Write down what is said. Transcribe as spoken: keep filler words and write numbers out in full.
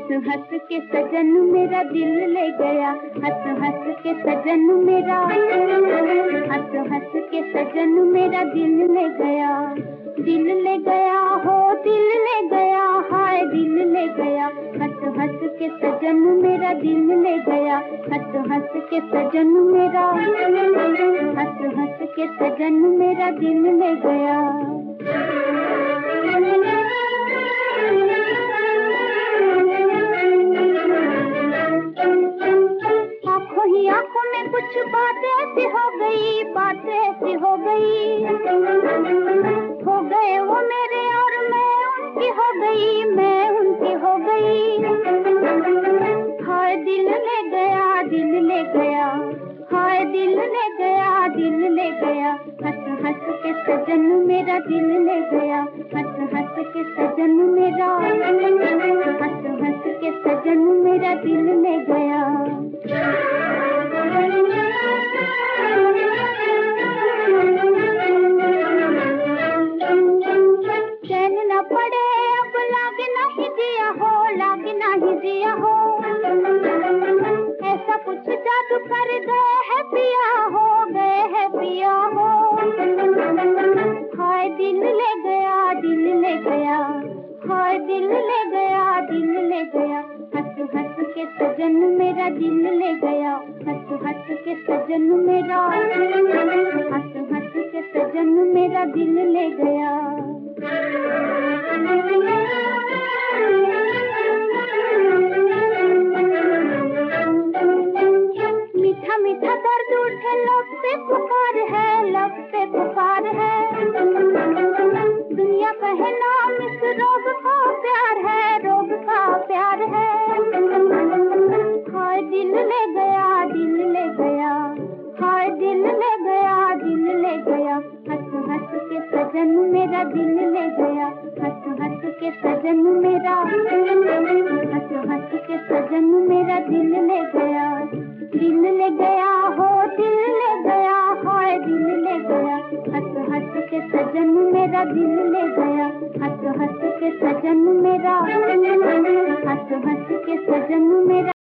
हंस हंस के सजन मेरा दिल ले गया, हंस हंस के सजन मेरा, हंस हंस के सजन मेरा दिल ले गया, दिल ले गया हो दिल ले गया, हाय दिल ले गया, हंस हंस के सजन मेरा दिल ले गया, हंस हंस के सजन मेरा, हंस हंस के सजन मेरा दिल ले गया। आंखों में कुछ बातें ऐसी हो गई, बातें ऐसी हो गई, हो गए वो मेरे और मैं उनकी हो गई, मैं उनकी हो गई। हाय दिल ले गया दिल ले गया, हाय दिल ले गया दिल ले गया, हंस हंस के सजन मेरा दिल ले गया, हंस हंस के सजन मेरा, हंस हंस के सजन मेरा दिल ले गया। चैन न पड़े अब लागे नहीं दिया हो, लागे नहीं दिया हो, ऐसा कुछ जादू कर गए है पिया हो, गए है पिया हो। हाय दिल ले गया दिल ले गया, हाय दिल ले गया दिल ले गया, हंस हंस के सजन मेरा दिल ले गया, हंस हंस के सजन मेरा, हंस हंस के सजन मेरा दिल ले गया। मीठा मीठा दर्द उठे लब पे पुकार है, लब पे पुकार है, दुनिया कहे नाम इस रोग का प्यार है, रोग का प्यार है। हाय दिल ले गया दिल ले गया, हाय दिल ले गया दिल ले गया, हंस हंस के सजन मेरा दिल ले गया, हंस हंस के सजन मेरा, हंस हंस के सजन मेरा दिल ले गया, दिल ले गया हो दिल ले गया, हाय दिल ले गया, हंस हंस के सजन मेरा दिल ले गया, हंस हंस के सजन मेरा, हंस हंस के सजन मेरा।